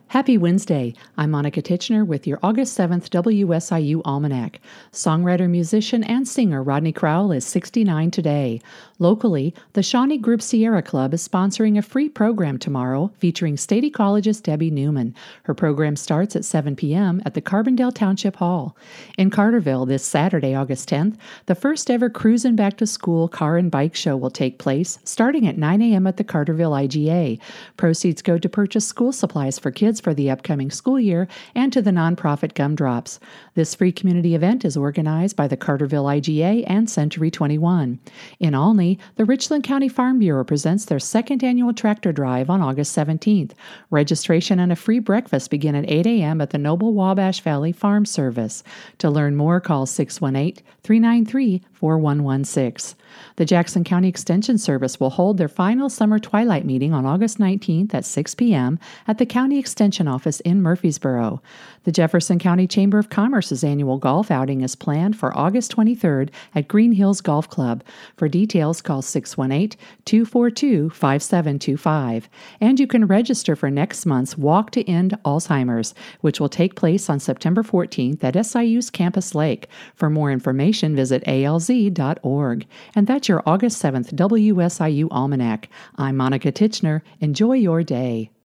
Happy Wednesday. I'm Monica Titchener with your August 7th WSIU Almanac. Songwriter, musician, and singer Rodney Crowell is 69 today. Locally, the Shawnee Group Sierra Club is sponsoring a free program tomorrow featuring Stady College's Debbie Newman. Her program starts at 7 p.m. at the Carbondale Township Hall. In Carterville this Saturday, August 10th, the first ever Cruisin' Back to School car and bike show will take place starting at 9 a.m. at the Carterville IGA. Proceeds go to purchase school supplies for kids for the upcoming school year and to the nonprofit Gumdrops. This free community event is organized by the Carterville IGA and Century 21. In Olney, the Richland County Farm Bureau presents their second annual tractor drive on August 17th. Registration and a free breakfast begin at 8 a.m. at the Noble Wabash Valley Farm Service. To learn more, call 618-393-4116. The Jackson County Extension Service will hold their final summer twilight meeting on August 19th at 6 p.m. at the County Extension Office in Murfreesboro. The Jefferson County Chamber of Commerce's annual golf outing is planned for August 23rd at Green Hills Golf Club. For details, call 618-242-5725. And you can register for next month's Walk to End Alzheimer's, which will take place on September 14th at SIU's Campus Lake. For more information, visit alz.org. And that's your August 7th WSIU Almanac. I'm Monica Titchener. Enjoy your day.